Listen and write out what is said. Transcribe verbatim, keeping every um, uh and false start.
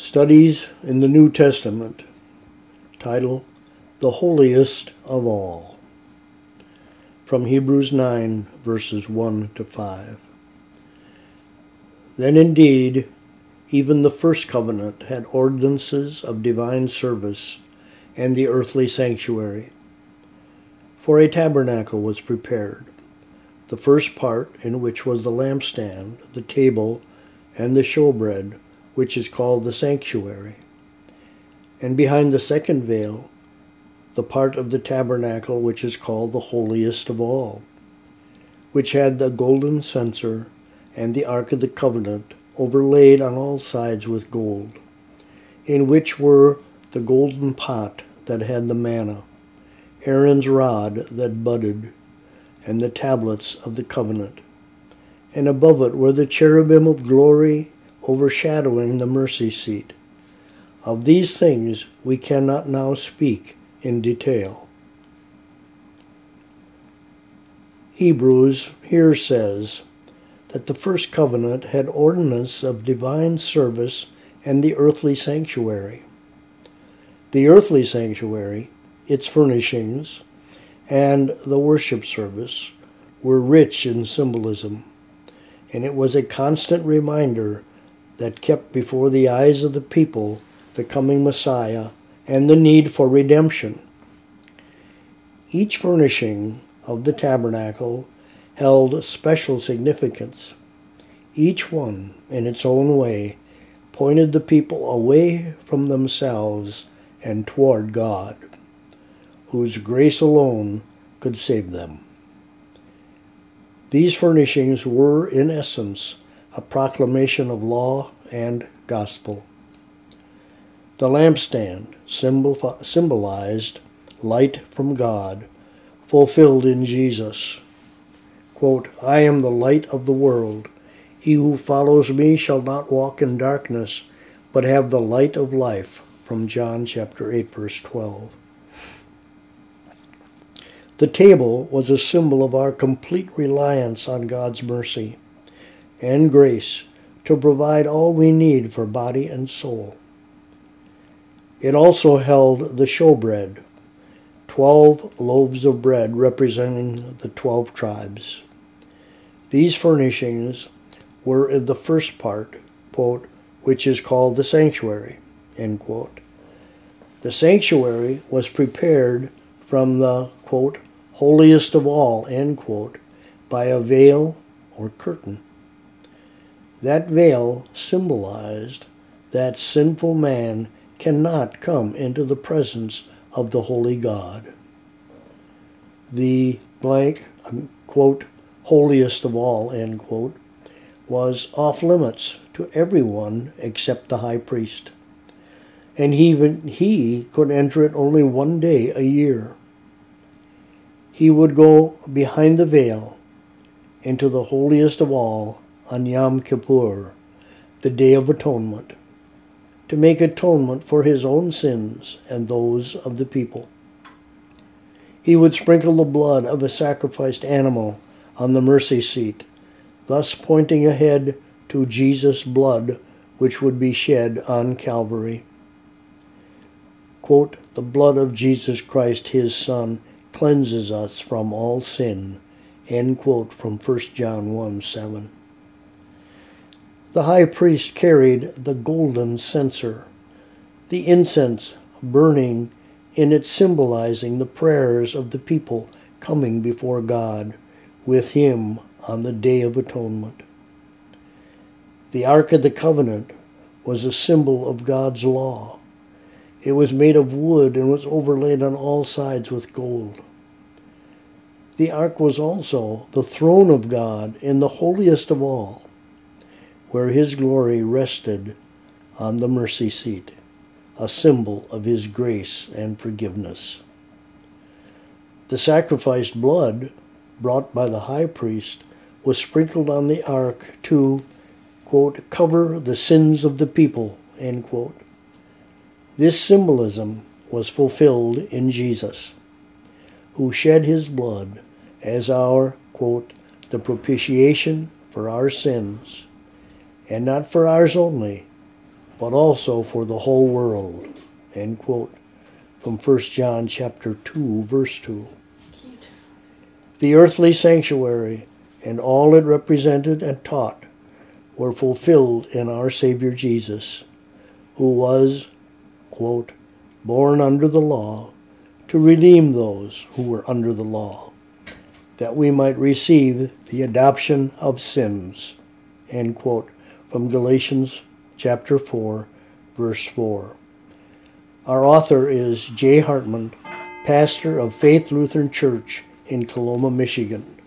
Studies in the New Testament. Title, The Holiest of All. From Hebrews nine, verses one to five. Then indeed, even the first covenant had ordinances of divine service and the earthly sanctuary. For a tabernacle was prepared, the first part in which was the lampstand, the table, and the showbread, which is called the sanctuary. And behind the second veil, the part of the tabernacle which is called the holiest of all, which had the golden censer and the ark of the covenant overlaid on all sides with gold, in which were the golden pot that had the manna, Aaron's rod that budded, and the tablets of the covenant. And above it were the cherubim of glory overshadowing the mercy seat. Of these things we cannot now speak in detail. Hebrews here says that the first covenant had ordinance of divine service and the earthly sanctuary. The earthly sanctuary, its furnishings, and the worship service were rich in symbolism, and it was a constant reminder that kept before the eyes of the people the coming Messiah and the need for redemption. Each furnishing of the tabernacle held special significance. Each one, in its own way, pointed the people away from themselves and toward God, whose grace alone could save them. These furnishings were, in essence, a proclamation of law and gospel. The lampstand symbol, symbolized light from God, fulfilled in Jesus. Quote, I am the light of the world. He who follows me shall not walk in darkness, but have the light of life. From John chapter eight, verse twelve. The table was a symbol of our complete reliance on God's mercy and grace to provide all we need for body and soul. It also held the showbread, twelve loaves of bread representing the twelve tribes. These furnishings were in the first part, quote, which is called the sanctuary, end quote. The sanctuary was prepared from the, quote, holiest of all, end quote, by a veil or curtain. That veil symbolized that sinful man cannot come into the presence of the holy God. The blank, quote, holiest of all, end quote, was off limits to everyone except the high priest. And even he could enter it only one day a year. He would go behind the veil into the holiest of all on Yom Kippur, the Day of Atonement, to make atonement for his own sins and those of the people. He would sprinkle the blood of a sacrificed animal on the mercy seat, thus pointing ahead to Jesus' blood which would be shed on Calvary. Quote, the blood of Jesus Christ, his Son, cleanses us from all sin, end quote, from First John one, seven. The high priest carried the golden censer, the incense burning in it symbolizing the prayers of the people coming before God with him on the Day of Atonement. The Ark of the Covenant was a symbol of God's law. It was made of wood and was overlaid on all sides with gold. The ark was also the throne of God in the holiest of all, where his glory rested on the mercy seat, a symbol of his grace and forgiveness. The sacrificed blood brought by the high priest was sprinkled on the ark to, quote, cover the sins of the people, end quote. This symbolism was fulfilled in Jesus, who shed his blood as our, quote, the propitiation for our sins, and not for ours only, but also for the whole world. End quote. From First John chapter two, verse two. Cute. The earthly sanctuary and all it represented and taught were fulfilled in our Savior Jesus, who was, quote, born under the law to redeem those who were under the law, that we might receive the adoption of sons, end quote, from Galatians chapter four, verse four. Our author is Jay Hartman, pastor of Faith Lutheran Church in Coloma, Michigan.